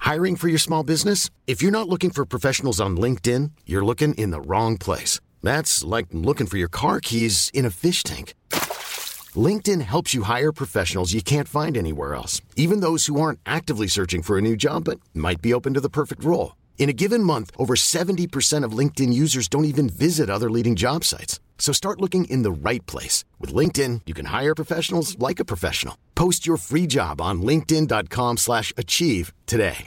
Hiring for your small business? If you're not looking for professionals on LinkedIn, you're looking in the wrong place. That's like looking for your car keys in a fish tank. LinkedIn helps you hire professionals you can't find anywhere else, even those who aren't actively searching for a new job but might be open to the perfect role. In a given month, over 70% of LinkedIn users don't even visit other leading job sites. So start looking in the right place. With LinkedIn, you can hire professionals like a professional. Post your free job on linkedin.com/achieve today.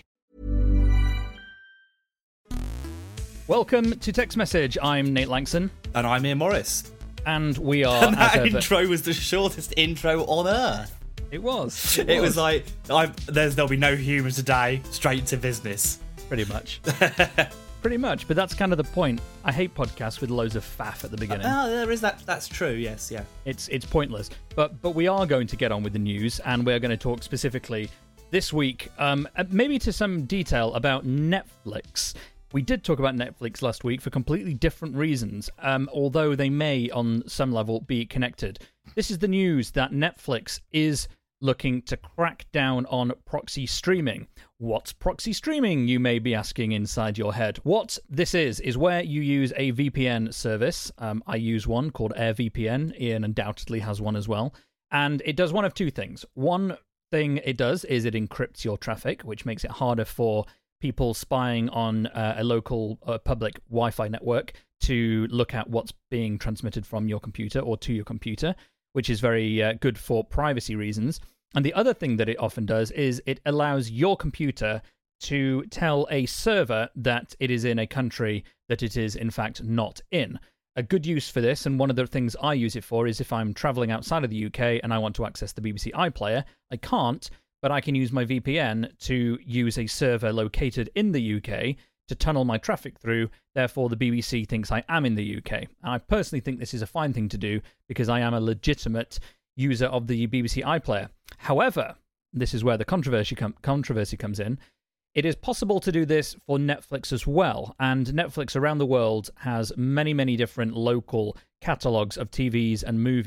Welcome to Text Message. I'm Nate Langson. And I'm Ian Morris. And we are... And that intro was the shortest intro on earth. It was. It was like, there'll be no humour today, straight to business. Pretty much. Pretty much, but that's kind of the point. I hate podcasts with loads of faff at the beginning. There is that. That's true, yes, yeah. It's pointless. But we are going to get on with the news, and we're going to talk specifically this week, maybe to some detail about Netflix. We did talk about Netflix last week for completely different reasons, although they may, on some level, be connected. This is the news that Netflix is looking to crack down on proxy streaming. What's proxy streaming, you may be asking inside your head? What this is where you use a VPN service. I use one called AirVPN. Ian undoubtedly has one as well. And it does one of two things. One thing it does is it encrypts your traffic, which makes it harder for people spying on a local public Wi-Fi network to look at what's being transmitted from your computer or to your computer, which is very good for privacy reasons. And the other thing that it often does is it allows your computer to tell a server that it is in a country that it is in fact not in. A good use for this, and one of the things I use it for, is if I'm traveling outside of the UK and I want to access the BBC iPlayer, I can't, but I can use my VPN to use a server located in the UK to tunnel my traffic through. Therefore, the BBC thinks I am in the UK. And I personally think this is a fine thing to do because I am a legitimate user of the BBC iPlayer. However, this is where the controversy comes in. It is possible to do this for Netflix as well, and Netflix around the world has many, many different local catalogues of TV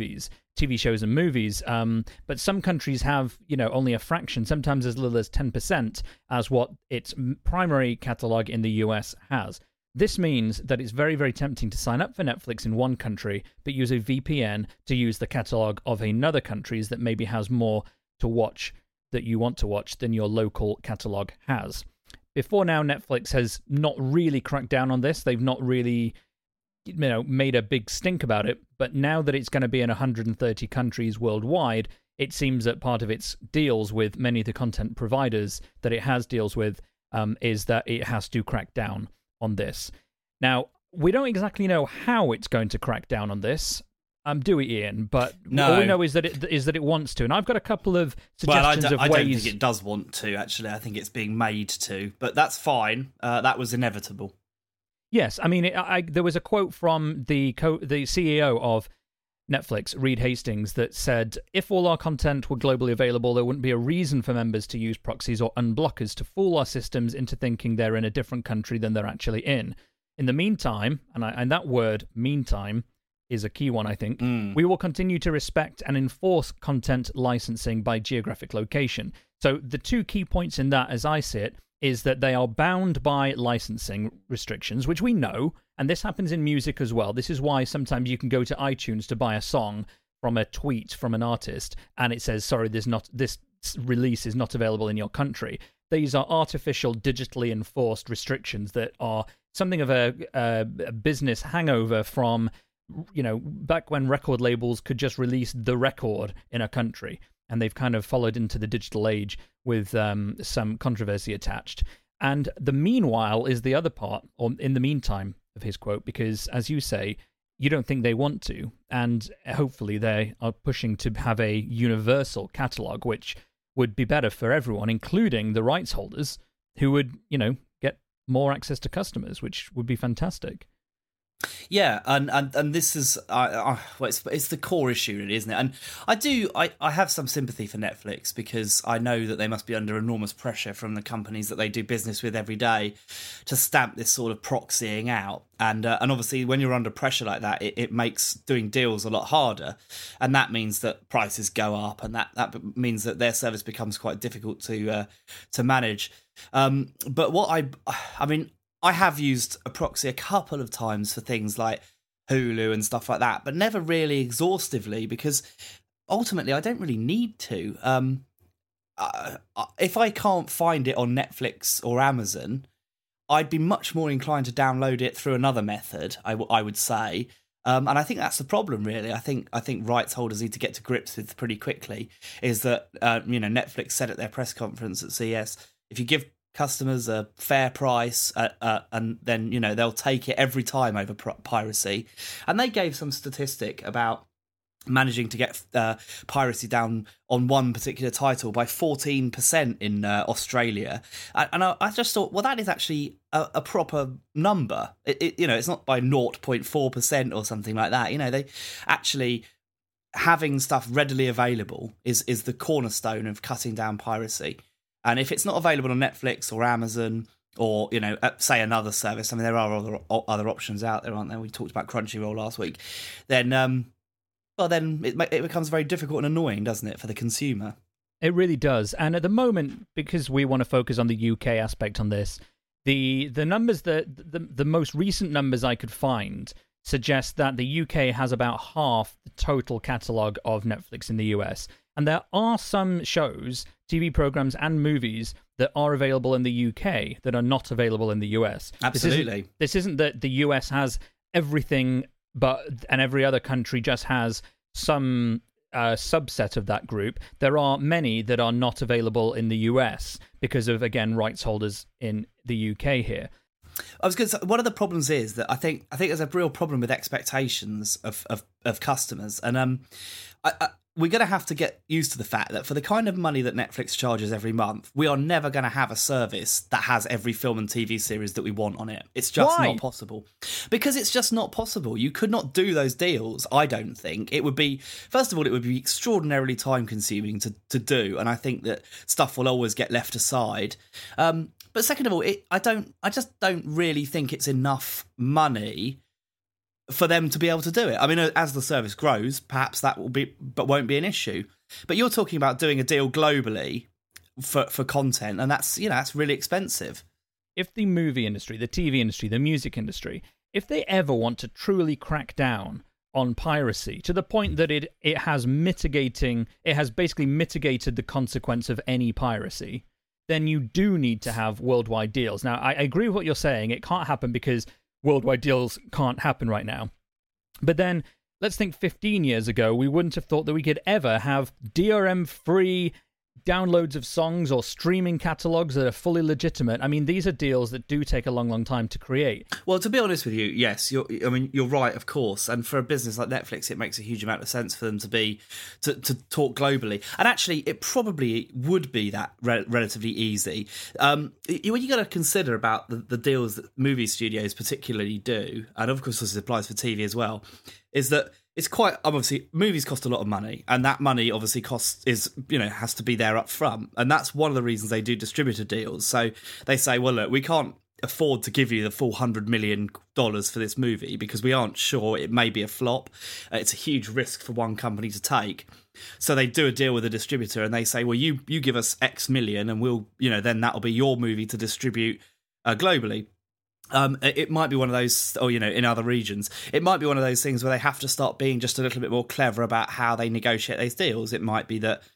shows and movies, but some countries have, only a fraction, sometimes as little as 10%, as what its primary catalogue in the US has. This means that it's very, very tempting to sign up for Netflix in one country, but use a VPN to use the catalogue of another country's that maybe has more to watch that you want to watch than your local catalogue has. Before now, Netflix has not really cracked down on this. They've not really made a big stink about it, but now that it's going to be in 130 countries worldwide, it seems that part of its deals with many of the content providers that it has deals with is that it has to crack down on this. Now, we don't exactly know how it's going to crack down on this, do we, Ian? But no. All we know is that it wants to, and I've got a couple of suggestions of ways. I don't think it does want to, actually. I think it's being made to, but that's fine. That was inevitable. Yes, I mean, there was a quote from the CEO of Netflix, Reed Hastings, that said, if all our content were globally available, there wouldn't be a reason for members to use proxies or unblockers to fool our systems into thinking they're in a different country than they're actually in. In the meantime, and that word, meantime, is a key one, I think, we will continue to respect and enforce content licensing by geographic location. So the two key points in that, as I see it, is that they are bound by licensing restrictions, which we know, and this happens in music as well. This is why sometimes you can go to iTunes to buy a song from a tweet from an artist, and it says, sorry, this release is not available in your country. These are artificial, digitally enforced restrictions that are something of a business hangover from, back when record labels could just release the record in a country. And they've kind of followed into the digital age with some controversy attached. And the meanwhile is the other part, or in the meantime of his quote, because as you say, you don't think they want to. And hopefully they are pushing to have a universal catalogue, which would be better for everyone, including the rights holders, who would, get more access to customers, which would be fantastic. Yeah, and this is it's the core issue, really, isn't it? And I have some sympathy for Netflix because I know that they must be under enormous pressure from the companies that they do business with every day to stamp this sort of proxying out. And obviously, when you're under pressure like that, it makes doing deals a lot harder, and that means that prices go up, and that means that their service becomes quite difficult to manage. But I mean, I have used a proxy a couple of times for things like Hulu and stuff like that, but never really exhaustively, because ultimately I don't really need to. If I can't find it on Netflix or Amazon, I'd be much more inclined to download it through another method, I would say. And I think that's the problem, really. I think rights holders need to get to grips with pretty quickly, is that, Netflix said at their press conference at CES, if you give customers a fair price, and then, they'll take it every time over piracy. And they gave some statistic about managing to get piracy down on one particular title by 14% in Australia, and I just thought, well, that is actually a proper number. It's not by 0.4% or something like that. They actually, having stuff readily available is the cornerstone of cutting down piracy. And if it's not available on Netflix or Amazon or say another service, I mean, there are other options out there, aren't there? We talked about Crunchyroll last week. Then it becomes very difficult and annoying, doesn't it, for the consumer? It really does. And at the moment, because we want to focus on the UK aspect on this, the numbers, the most recent numbers I could find suggest that the UK has about half the total catalogue of Netflix in the US. And there are some shows, TV programs and movies that are available in the UK that are not available in the US. Absolutely. This isn't that the US has everything, and every other country just has some subset of that group. There are many that are not available in the US because of, again, rights holders in the UK here. I was going to say, one of the problems is that I think there's a real problem with expectations of customers, and we're going to have to get used to the fact that for the kind of money that Netflix charges every month, we are never going to have a service that has every film and TV series that we want on it. It's just not possible. Because it's just not possible. You could not do those deals, I don't think. It would be, first of all, it would be extraordinarily time-consuming to do, and I think that stuff will always get left aside. But second of all, I just don't really think it's enough money for them to be able to do it. I mean, as the service grows, perhaps that won't be an issue. But you're talking about doing a deal globally for content, and that's really expensive. If the movie industry, the TV industry, the music industry, if they ever want to truly crack down on piracy to the point that it has basically mitigated the consequence of any piracy, then you do need to have worldwide deals. Now, I agree with what you're saying. It can't happen because worldwide deals can't happen right now. But then, let's think 15 years ago, we wouldn't have thought that we could ever have DRM-free downloads of songs or streaming catalogs that are fully legitimate. I mean, these are deals that do take a long, long time to create. Well, to be honest with you, yes, you're right, of course. And for a business like Netflix, it makes a huge amount of sense for them to talk globally. And actually, it probably would be that relatively easy. When you got to consider about the deals that movie studios particularly do, and of course this applies for TV as well, is that it's quite, obviously, movies cost a lot of money, and that money obviously has to be there up front. And that's one of the reasons they do distributor deals. So they say, well, look, we can't afford to give you the full $100 million for this movie because we aren't sure it may be a flop. It's a huge risk for one company to take. So they do a deal with a distributor and they say, well, you give us X million and we'll, then that'll be your movie to distribute globally. It might be one of those, or in other regions, it might be one of those things where they have to start being just a little bit more clever about how they negotiate those deals. It might be that,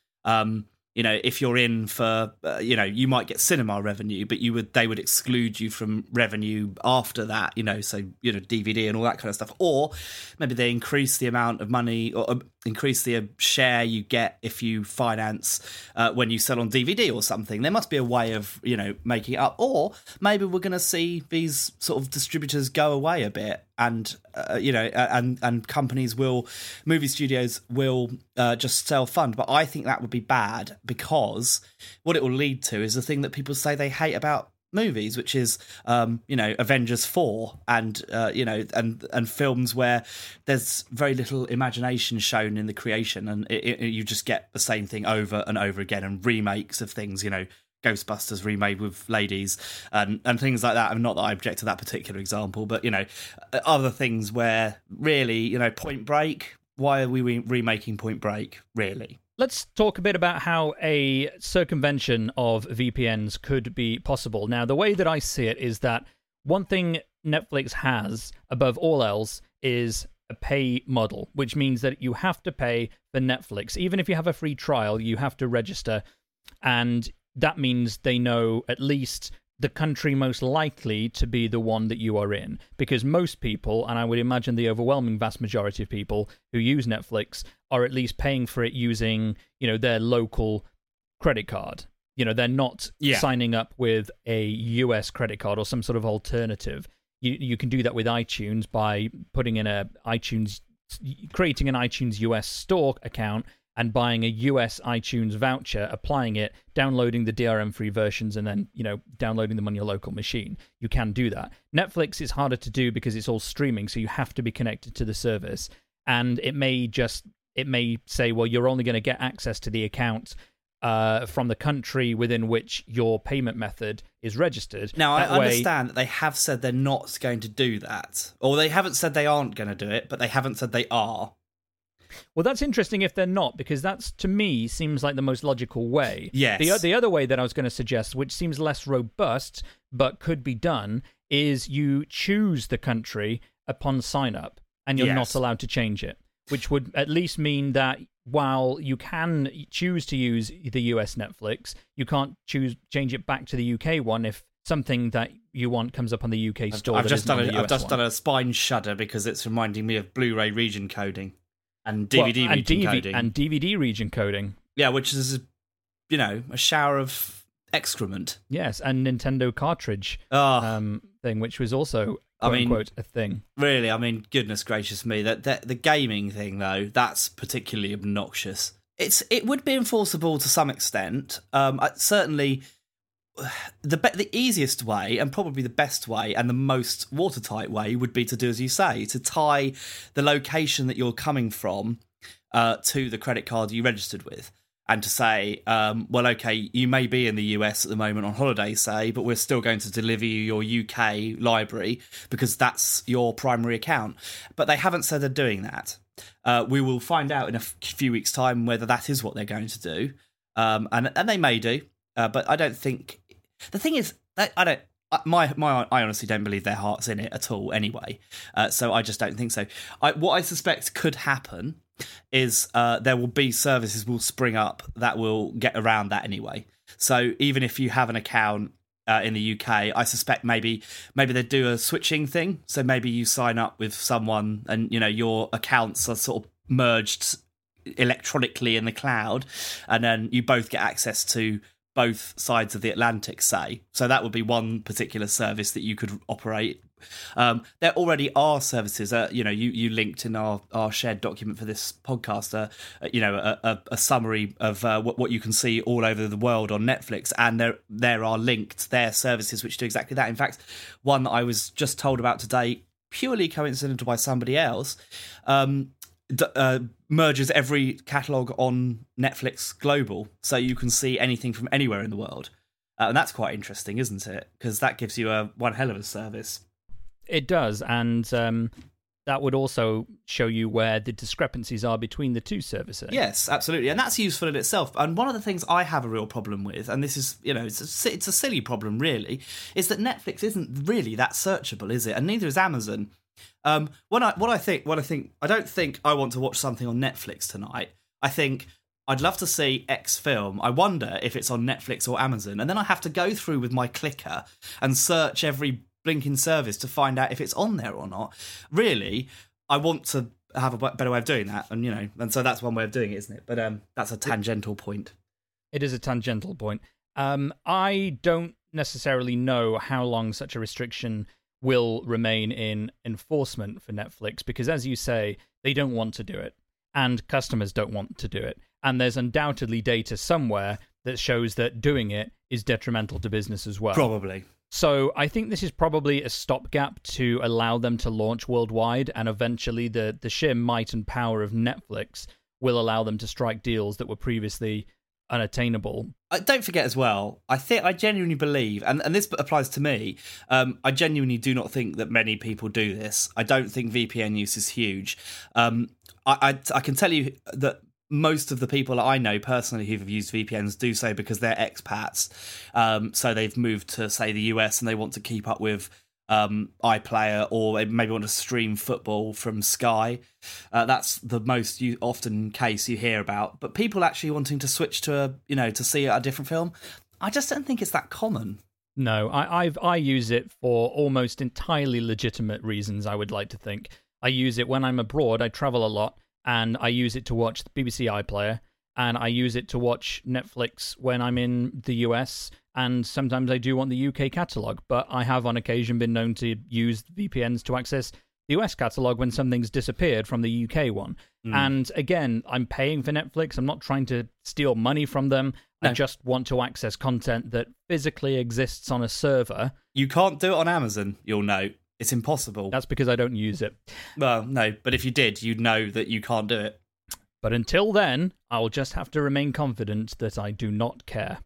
if you're in for, you might get cinema revenue, but they would exclude you from revenue after that, so DVD and all that kind of stuff. Or maybe they increase the amount of money or increase the share you get if you finance when you sell on DVD or something. There must be a way of making it up. Or maybe we're going to see these sort of distributors go away a bit, and and movie studios will just self-fund. But I think that would be bad, because what it will lead to is the thing that people say they hate about movies, which is Avengers 4 and and films where there's very little imagination shown in the creation, and you just get the same thing over and over again, and remakes of things, Ghostbusters remade with ladies and things like that. I mean, not that I object to that particular example, but other things where really, Point Break, why are we remaking Point Break, really? Let's talk a bit about how a circumvention of VPNs could be possible. Now, the way that I see it is that one thing Netflix has above all else is a pay model, which means that you have to pay for Netflix. Even if you have a free trial, you have to register. And that means they know at least the country most likely to be the one that you are in. Because most people, and I would imagine the overwhelming vast majority of people who use Netflix, are at least paying for it using, their local credit card. They're not signing up with a US credit card or some sort of alternative. You can do that with iTunes by putting in creating an iTunes US store account and buying a US iTunes voucher, applying it, downloading the DRM-free versions, and then, downloading them on your local machine. You can do that. Netflix is harder to do because it's all streaming, so you have to be connected to the service. And it may say, well, you're only going to get access to the account from the country within which your payment method is registered. Now, I understand that they have said they're not going to do that. Or they haven't said they aren't going to do it, but they haven't said they are. Well, that's interesting if they're not, because that's, to me, seems like the most logical way. Yes. The other way that I was going to suggest, which seems less robust, but could be done, is you choose the country upon sign-up, and you're not allowed to change it, which would at least mean that while you can choose to use the US Netflix, you can't change it back to the UK one if something that you want comes up on the UK store. I've just done a spine shudder because it's reminding me of Blu-ray region coding. And DVD region coding. And DVD region coding. Yeah, which is, a shower of excrement. Yes, and Nintendo cartridge thing, which was also, quote-unquote, a thing. Really, goodness gracious me. The gaming thing, though, that's particularly obnoxious. It would be enforceable to some extent. Certainly, the easiest way, and probably the best way, and the most watertight way, would be to do as you say, to tie the location that you're coming from to the credit card you registered with, and to say, well, okay, you may be in the US at the moment on holiday, say, but we're still going to deliver you your UK library because that's your primary account. But they haven't said they're doing that. We will find out in a few weeks' time whether that is what they're going to do, and they may do, but I don't think. The thing is, I honestly don't believe their heart's in it at all anyway, so I just don't think so. What I suspect could happen is there will be services will spring up that will get around that anyway. So even if you have an account in the UK, I suspect maybe they do a switching thing. So maybe you sign up with someone and, your accounts are sort of merged electronically in the cloud, and then you both get access to both sides of the Atlantic, say. So that would be one particular service that you could operate. There already are services, you linked in our shared document for this podcast, a summary of what you can see all over the world on Netflix, and there are linked there services which do exactly that. In fact, one that I was just told about today, purely coincidental by somebody else, merges every catalogue on Netflix Global, so you can see anything from anywhere in the world. And that's quite interesting, isn't it? Because that gives you one hell of a service. It does, and that would also show you where the discrepancies are between the two services. Yes, absolutely, and that's useful in itself. And one of the things I have a real problem with, and this is, it's a silly problem really, is that Netflix isn't really that searchable, is it? And neither is Amazon. I don't think I want to watch something on Netflix tonight. I think I'd love to see X film. I wonder if it's on Netflix or Amazon, and then I have to go through with my clicker and search every blinking service to find out if it's on there or not. Really, I want to have a better way of doing that, and so that's one way of doing it, isn't it? But that's a tangential point. It is a tangential point. I don't necessarily know how long such a restriction will remain in enforcement for Netflix, because as you say, they don't want to do it, and customers don't want to do it, and there's undoubtedly data somewhere that shows that doing it is detrimental to business as well. Probably. So I think this is probably a stopgap to allow them to launch worldwide, and eventually the sheer might and power of Netflix will allow them to strike deals that were previously unattainable. Don't forget as well, I genuinely believe, and this applies to me, I genuinely do not think that many people do this. I don't think VPN use is huge. I can tell you that most of the people I know personally who've used VPNs do so because they're expats. So they've moved to, say, the US and they want to keep up with iPlayer, or they maybe want to stream football from Sky. That's the most often case you hear about. But people actually wanting to switch to to see a different film, I just don't think it's that common. No, I use it for almost entirely legitimate reasons, I would like to think. I use it when I'm abroad. I travel a lot, and I use it to watch the BBC iPlayer, and I use it to watch Netflix when I'm in the US, and sometimes I do want the UK catalogue, but I have on occasion been known to use VPNs to access the US catalogue when something's disappeared from the UK one. And again, I'm paying for Netflix. I'm not trying to steal money from them. No. I just want to access content that physically exists on a server. You can't do it on Amazon, you'll know. It's impossible. That's because I don't use it. Well, no, but if you did, you'd know that you can't do it. But until then, I'll just have to remain confident that I do not care.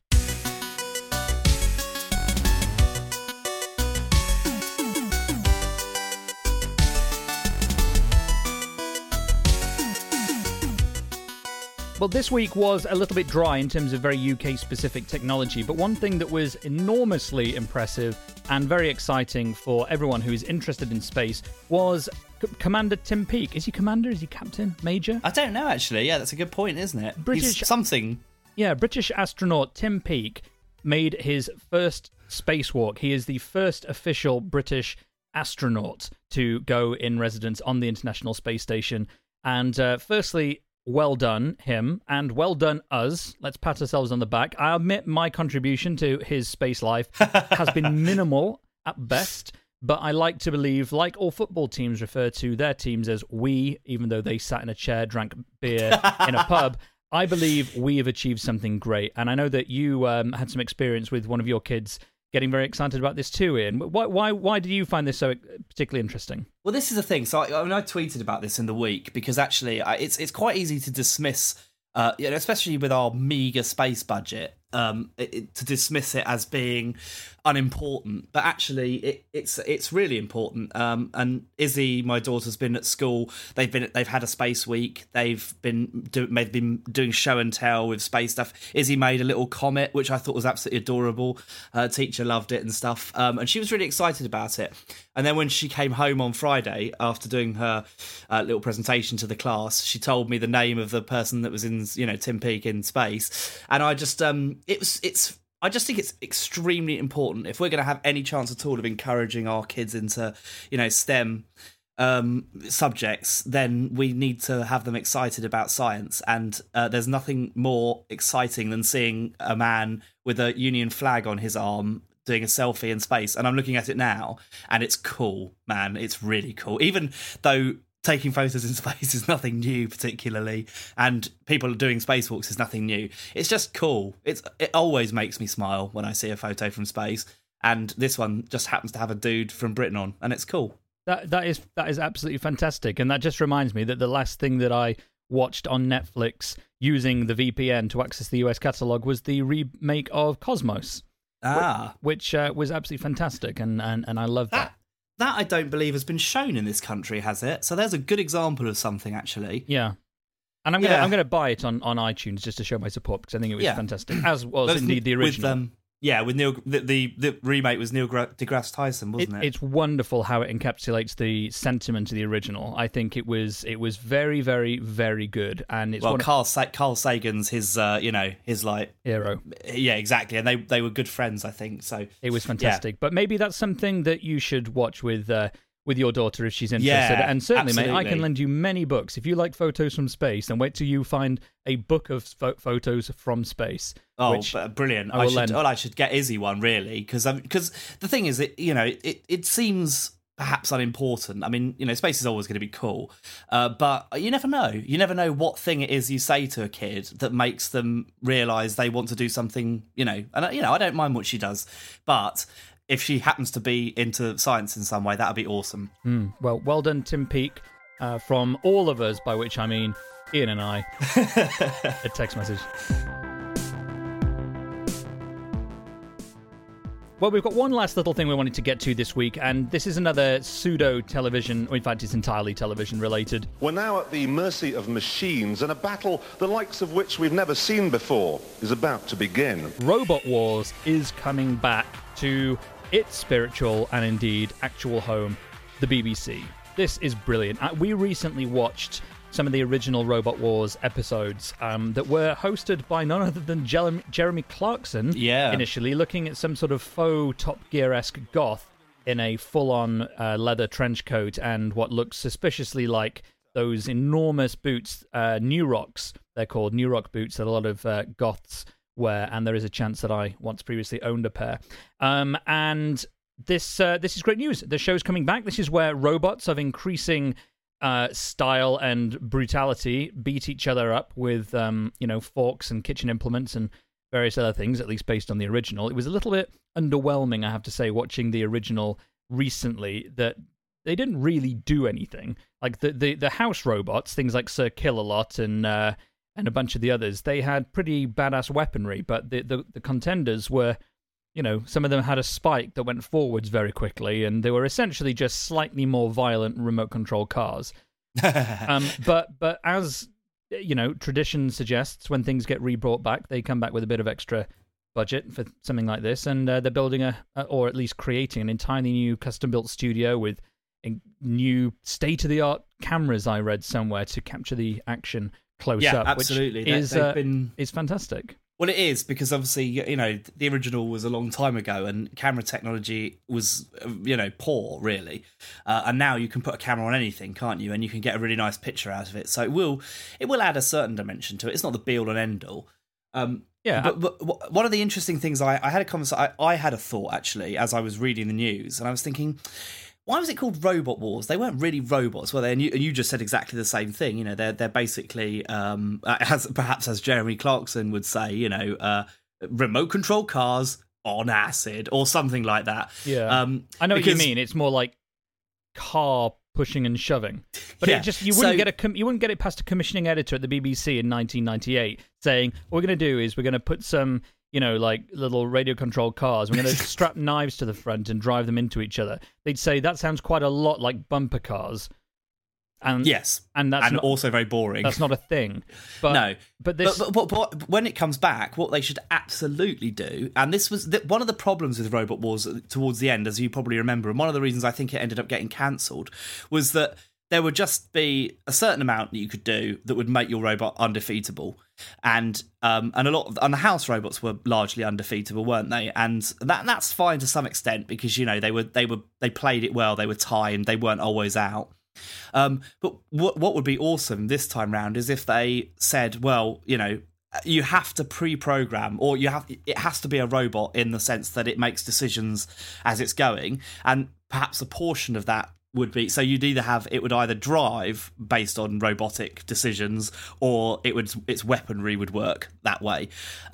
Well, this week was a little bit dry in terms of very UK-specific technology, but one thing that was enormously impressive and very exciting for everyone who is interested in space was Commander Tim Peake. Is he commander? Is he captain? Major? I don't know, actually. Yeah, that's a good point, isn't it? He's something. Yeah, British astronaut Tim Peake made his first spacewalk. He is the first official British astronaut to go in residence on the International Space Station. And firstly, well done, him, and well done, us. Let's pat ourselves on the back. I admit my contribution to his space life has been minimal at best, but I like to believe, like all football teams refer to their teams as we, even though they sat in a chair, drank beer in a pub, I believe we have achieved something great. And I know that you had some experience with one of your kids getting very excited about this too, Ian. Why did you find this so particularly interesting? Well, this is the thing. So I tweeted about this in the week because actually it's quite easy to dismiss, especially with our meagre space budget, to dismiss it as being unimportant. But actually, it's really important. And Izzy, my daughter's been at school. They've had a space week. They've been doing show and tell with space stuff. Izzy made a little comet, which I thought was absolutely adorable. Her teacher loved it and stuff, and she was really excited about it. And then when she came home on Friday after doing her little presentation to the class, she told me the name of the person that was in, Tim Peake in space, and I just I just think it's extremely important if we're going to have any chance at all of encouraging our kids into, STEM subjects, then we need to have them excited about science. And there's nothing more exciting than seeing a man with a Union flag on his arm doing a selfie in space. And I'm looking at it now, and it's cool, man. It's really cool. Even though taking photos in space is nothing new particularly, and people doing spacewalks is nothing new, it's just cool. It always makes me smile when I see a photo from space, and this one just happens to have a dude from Britain on, and it's cool. That is absolutely fantastic, and that just reminds me that the last thing that I watched on Netflix using the VPN to access the US catalogue was the remake of Cosmos, which was absolutely fantastic, and I love that. That I don't believe has been shown in this country, has it? So there's a good example of something, actually. Yeah. And I'm gonna buy it on iTunes just to show my support, because I think it was fantastic, as was indeed the original. With Neil, the remake was Neil deGrasse Tyson, wasn't it? It's wonderful how it encapsulates the sentiment of the original. I think it was very, very, very good. And it's Carl Sagan's his like hero. Yeah, exactly. And they were good friends, I think. So it was fantastic. Yeah. But maybe that's something that you should watch with your daughter if she's interested. Yeah, and certainly, absolutely. Mate, I can lend you many books. If you like photos from space, then wait till you find a book of photos from space. Oh, brilliant. I should get Izzy one, really, because the thing is, it seems perhaps unimportant. I mean, space is always going to be cool, but you never know. You never know what thing it is you say to a kid that makes them realise they want to do something, and, I don't mind what she does, but if she happens to be into science in some way, that would be awesome. Well done, Tim Peake, from all of us, by which I mean Ian and I. A text message. Well, we've got one last little thing we wanted to get to this week, and this is another pseudo-television, or in fact it's entirely television-related. We're now at the mercy of machines, and a battle the likes of which we've never seen before is about to begin. Robot Wars is coming back to its spiritual and indeed actual home, the BBC. This is brilliant. We recently watched some of the original Robot Wars episodes that were hosted by none other than Jeremy Clarkson. Yeah. Initially, looking at some sort of faux Top Gear-esque goth in a full-on leather trench coat and what looks suspiciously like those enormous boots, New Rocks. They're called New Rock boots that a lot of goths wear, and there is a chance that I once previously owned a pair. And this is great news. The show's coming back. This is where robots of increasing style and brutality beat each other up with forks and kitchen implements and various other things, at least based on the original. It was a little bit underwhelming, I have to say, watching the original recently, that they didn't really do anything. Like the house robots, things like Sir Kill-A-Lot and a bunch of the others, they had pretty badass weaponry, but the contenders were, some of them had a spike that went forwards very quickly, and they were essentially just slightly more violent remote control cars. But as tradition suggests, when things get rebrought back, they come back with a bit of extra budget for something like this, and they're building or at least creating an entirely new custom-built studio with new state-of-the-art cameras, I read somewhere, to capture the action close up. Absolutely. Which is fantastic. Well, it is, because obviously, the original was a long time ago and camera technology was, poor, really. And now you can put a camera on anything, can't you? And you can get a really nice picture out of it. So it will add a certain dimension to it. It's not the be-all and end-all. But one of the interesting things, I had a conversation, I had a thought, actually, as I was reading the news, and I was thinking, why was it called Robot Wars? They weren't really robots, were they? And you just said exactly the same thing. They're basically, as Jeremy Clarkson would say, remote control cars on acid or something like that. Yeah, I know what you mean. It's more like car pushing and shoving, but you wouldn't get it past a commissioning editor at the BBC in 1998 saying, what we're going to do is we're going to put some like little radio controlled cars, we're going to strap knives to the front and drive them into each other. They'd say that sounds quite a lot like bumper cars. And yes, and that's also very boring. That's not a thing. But, no, but when it comes back, what they should absolutely do, and this was one of the problems with Robot Wars towards the end, as you probably remember, and one of the reasons I think it ended up getting cancelled, was that there would just be a certain amount that you could do that would make your robot undefeatable, and the house robots were largely undefeatable, weren't they? And that's fine to some extent, because they played it well, they were timed, they weren't always out. But what would be awesome this time round is if they said, well, you have to pre-program, or it has to be a robot in the sense that it makes decisions as it's going, and perhaps a portion of that would be, so it would either drive based on robotic decisions, or its weaponry would work that way.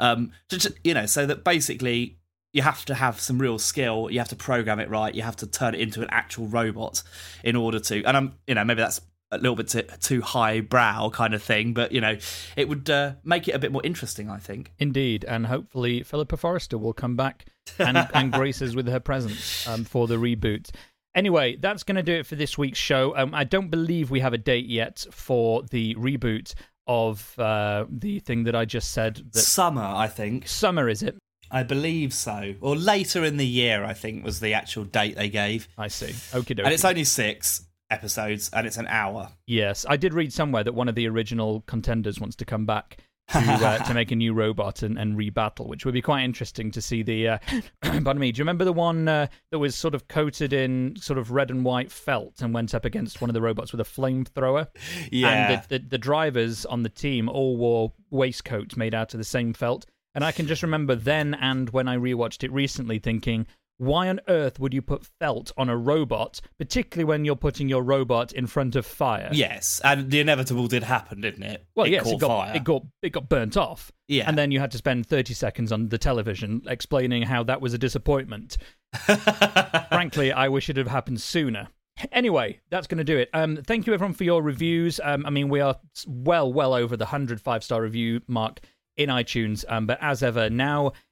So that basically you have to have some real skill, you have to program it right, you have to turn it into an actual robot in order to, and maybe that's a little bit too highbrow kind of thing, but it would make it a bit more interesting, I think. Indeed, and hopefully Philippa Forrester will come back and grace us with her presence for the reboot. Anyway, that's going to do it for this week's show. I don't believe we have a date yet for the reboot of the thing that I just said. Summer, I think. Summer, is it? I believe so. Or later in the year, I think, was the actual date they gave. I see. Okie dokie. And it's only 6 episodes, and it's an hour. Yes, I did read somewhere that one of the original contenders wants to come back to make a new robot and rebattle, which would be quite interesting to see the... pardon me, do you remember the one that was sort of coated in sort of red and white felt and went up against one of the robots with a flamethrower? Yeah. And the drivers on the team all wore waistcoats made out of the same felt. And I can just remember then, and when I rewatched it recently, thinking, why on earth would you put felt on a robot, particularly when you're putting your robot in front of fire? Yes, and the inevitable did happen, didn't it? Well, it yes, caught fire. It got burnt off. Yeah. And then you had to spend 30 seconds on the television explaining how that was a disappointment. Frankly, I wish it had happened sooner. Anyway, that's going to do it. Thank you, everyone, for your reviews. We are well over the 100 5-star review mark in iTunes, but as ever, now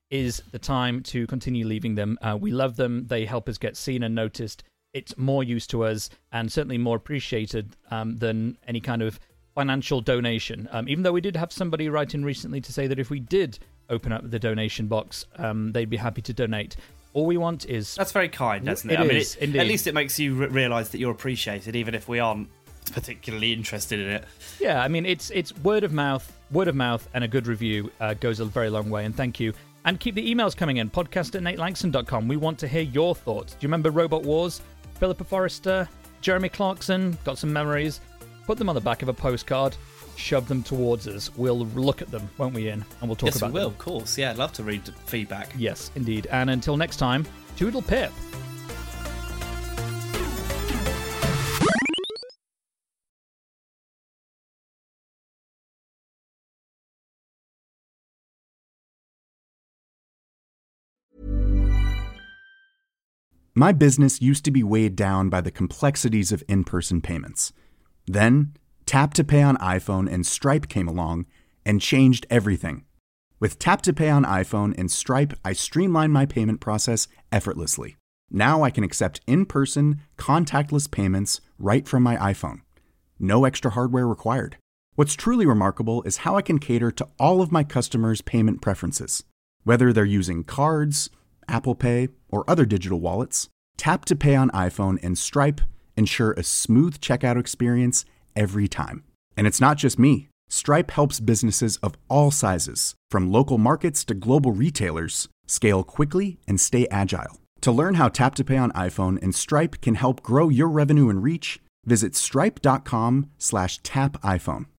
is the time to continue leaving them. We love them. They help us get seen and noticed. It's more use to us and certainly more appreciated than any kind of financial donation. Even though we did have somebody write in recently to say that if we did open up the donation box, they'd be happy to donate. All we want is... That's very kind, isn't it? Indeed. At least it makes you realise that you're appreciated, even if we aren't particularly interested in it. Yeah, I mean, it's word of mouth, and a good review goes a very long way, and thank you. And keep the emails coming in, podcast@natelanxon.com. We want to hear your thoughts. Do you remember Robot Wars? Philippa Forrester, Jeremy Clarkson, got some memories. Put them on the back of a postcard, shove them towards us. We'll look at them, won't we, Ian? And we'll talk about them. Yes, we will, of course. Yeah, I'd love to read the feedback. Yes, indeed. And until next time, toodle pip. My business used to be weighed down by the complexities of in-person payments. Then, Tap to Pay on iPhone and Stripe came along and changed everything. With Tap to Pay on iPhone and Stripe, I streamlined my payment process effortlessly. Now I can accept in-person, contactless payments right from my iPhone. No extra hardware required. What's truly remarkable is how I can cater to all of my customers' payment preferences. Whether they're using cards, Apple Pay, or other digital wallets, Tap to Pay on iPhone and Stripe ensure a smooth checkout experience every time. And it's not just me. Stripe helps businesses of all sizes, from local markets to global retailers, scale quickly and stay agile. To learn how Tap to Pay on iPhone and Stripe can help grow your revenue and reach, visit stripe.com/tapiphone.